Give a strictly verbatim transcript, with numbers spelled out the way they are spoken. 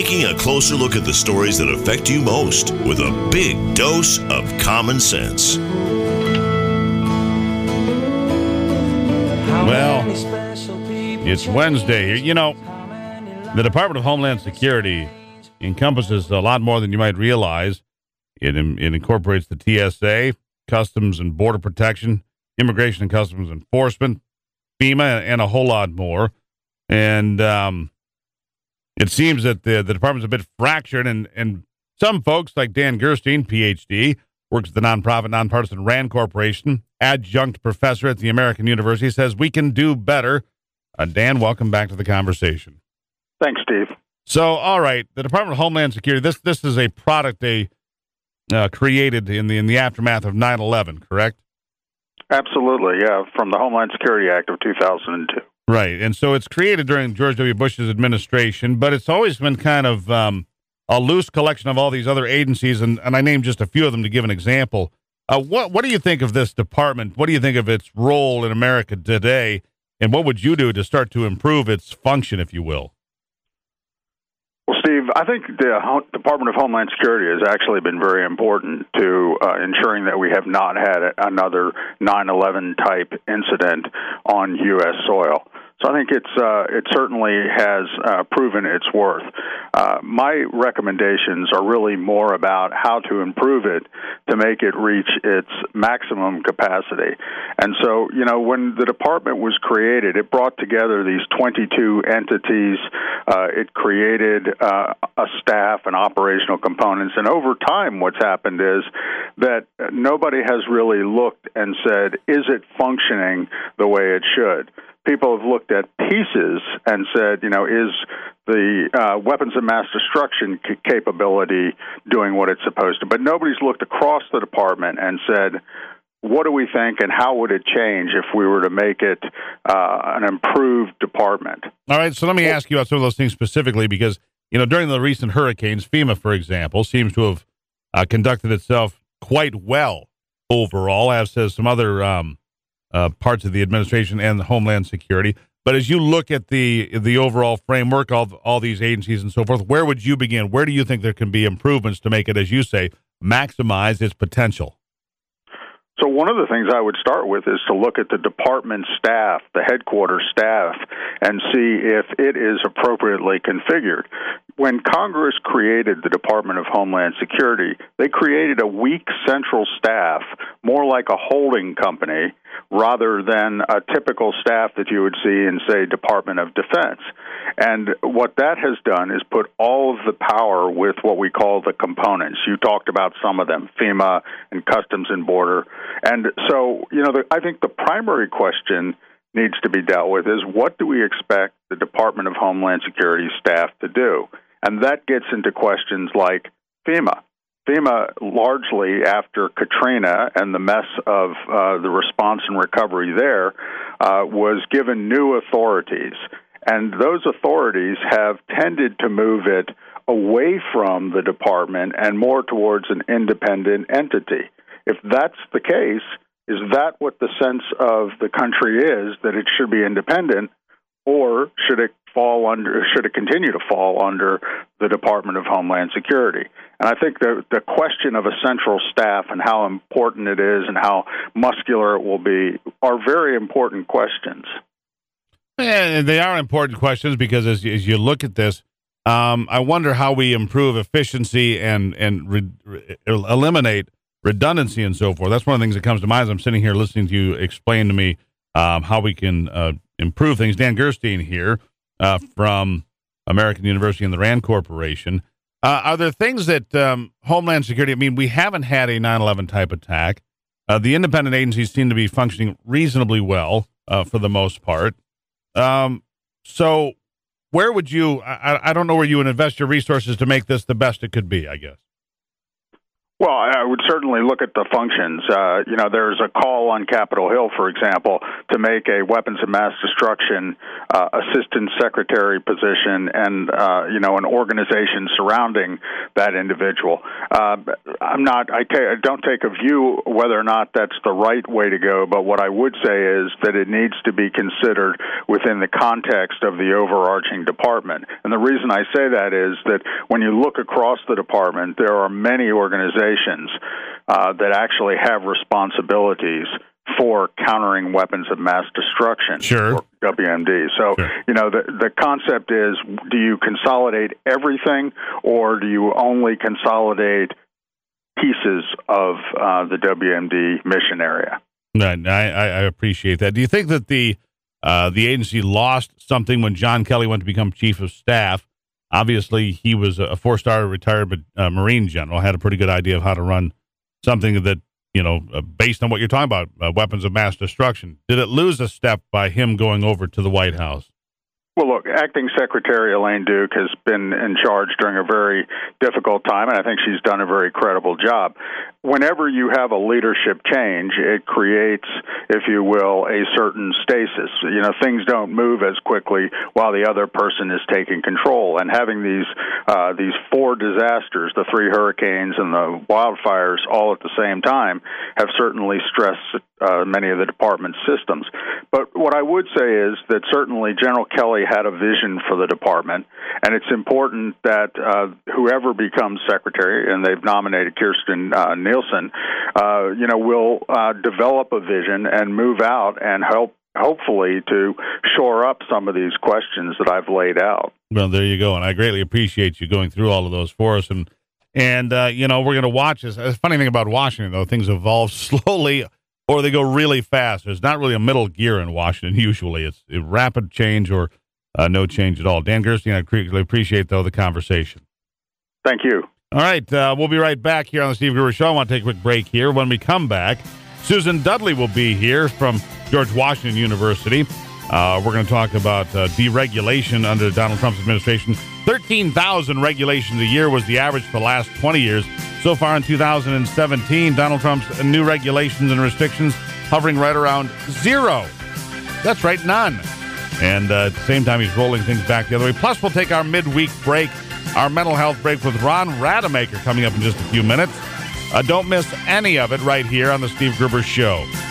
taking a closer look at the stories that affect you most with a big dose of common sense. Well, it's Wednesday. You know, the Department of Homeland Security encompasses a lot more than you might realize. It, it incorporates the T S A, Customs and Border Protection, Immigration and Customs Enforcement, FEMA, and a whole lot more. And um, it seems that the, the department's a bit fractured, and, and some folks like Dan Gerstein, P H D, works at the nonprofit, nonpartisan RAND Corporation, adjunct professor at the American University, says we can do better. Uh, Dan, welcome back to the conversation. Thanks, Steve. So, all right, the Department of Homeland Security, this this is a product they uh, created in the in the aftermath of nine eleven, correct? Absolutely, yeah, from the Homeland Security Act of two thousand two. Right, and so it's created during George W. Bush's administration, but it's always been kind of um, a loose collection of all these other agencies, and, and I named just a few of them to give an example. Uh, what what do you think of this department? What do you think of its role in America today, and what would you do to start to improve its function, if you will? Well, Steve, I think the Department of Homeland Security has actually been very important to uh, ensuring that we have not had another nine eleven type incident on U S soil. So I think it's uh, it certainly has uh, proven its worth. Uh, my recommendations are really more about how to improve it to make it reach its maximum capacity. And so, you know, when the department was created, it brought together these twenty-two entities. Uh, it created uh, a staff and operational components. And over time, what's happened is that nobody has really looked and said, is it functioning the way it should? People have looked at pieces and said, you know, is the uh, weapons of mass destruction c- capability doing what it's supposed to? But nobody's looked across the department and said, what do we think and how would it change if we were to make it uh, an improved department? All right, so let me ask you about some of those things specifically because, you know, during the recent hurricanes, FEMA, for example, seems to have uh, conducted itself quite well overall, as says some other um Uh, parts of the administration and the Homeland Security. But as you look at the the overall framework of all these agencies and so forth, where would you begin? Where do you think there can be improvements to make it, as you say, maximize its potential? So one of the things I would start with is to look at the department staff, the headquarters staff, and see if it is appropriately configured. When Congress created the Department of Homeland Security, they created a weak central staff, more like a holding company, rather than a typical staff that you would see in, say, Department of Defense. And what that has done is put all of the power with what we call the components. You talked about some of them, FEMA and Customs and Border. And so, you know, the, I think the primary question needs to be dealt with is what do we expect the Department of Homeland Security staff to do? And that gets into questions like FEMA. FEMA, largely after Katrina and the mess of uh, the response and recovery there, uh, was given new authorities. And those authorities have tended to move it away from the department and more towards an independent entity. If that's the case, is that what the sense of the country is, that it should be independent, or should it fall under, should it continue to fall under the Department of Homeland Security? And I think the the question of a central staff and how important it is and how muscular it will be are very important questions. And they are important questions because as, as you look at this, um, I wonder how we improve efficiency and, and re, re, eliminate redundancy and so forth. That's one of the things that comes to mind as I'm sitting here listening to you explain to me um, how we can uh, improve things. Dan Gerstein here uh, from American University and the RAND Corporation. Uh, are there things that um, Homeland Security, I mean, we haven't had a nine eleven type attack. Uh, the independent agencies seem to be functioning reasonably well uh, for the most part. Um, so where would you, I, I don't know where you would invest your resources to make this the best it could be, I guess. Well, I would certainly look at the functions. Uh, you know, there's a call on Capitol Hill, for example, to make a weapons of mass destruction uh, assistant secretary position and, uh, you know, an organization surrounding that individual. Uh, I'm not, I, ta- I don't take a view whether or not that's the right way to go, but what I would say is that it needs to be considered within the context of the overarching department. And the reason I say that is that when you look across the department, there are many organizations Uh, that actually have responsibilities for countering weapons of mass destruction, sure. or W M D. So, sure. you know, the the concept is, do you consolidate everything, or do you only consolidate pieces of uh, the W M D mission area? I, I, I appreciate that. Do you think that the uh, the agency lost something when John Kelly went to become chief of staff? Obviously, he was a four-star retired uh, Marine general, had a pretty good idea of how to run something that, you know, uh, based on what you're talking about, uh, weapons of mass destruction. Did it lose a step by him going over to the White House? Well, look, Acting Secretary Elaine Duke has been in charge during a very difficult time, and I think she's done a very credible job. Whenever you have a leadership change, it creates, if you will, a certain stasis. You know, things don't move as quickly while the other person is taking control. And having these uh, these four disasters, the three hurricanes and the wildfires, all at the same time, have certainly stressed uh, many of the department's systems. But what I would say is that certainly General Kelly had a vision for the department, and it's important that uh, whoever becomes secretary, and they've nominated Kirstjen uh, Nielsen, uh, you know, will uh, develop a vision and move out and help, hopefully, to shore up some of these questions that I've laid out. Well, there you go, and I greatly appreciate you going through all of those for us. And, and uh, you know, we're going to watch this. The funny thing about Washington, though, things evolve slowly or they go really fast. There's not really a middle gear in Washington usually. It's a rapid change or uh, no change at all. Dan Gerstein, I greatly appreciate, though, the conversation. Thank you. All right, uh, we'll be right back here on the Steve Gruber Show. I want to take a quick break here. When we come back, Susan Dudley will be here from George Washington University. Uh, we're going to talk about uh, deregulation under Donald Trump's administration. thirteen thousand regulations a year was the average for the last twenty years. So far in two thousand seventeen, Donald Trump's new regulations and restrictions hovering right around zero. That's right, none. And uh, at the same time, he's rolling things back the other way. Plus, we'll take our midweek break, our mental health break with Ron Rademacher coming up in just a few minutes. Uh, don't miss any of it right here on the Steve Gruber Show.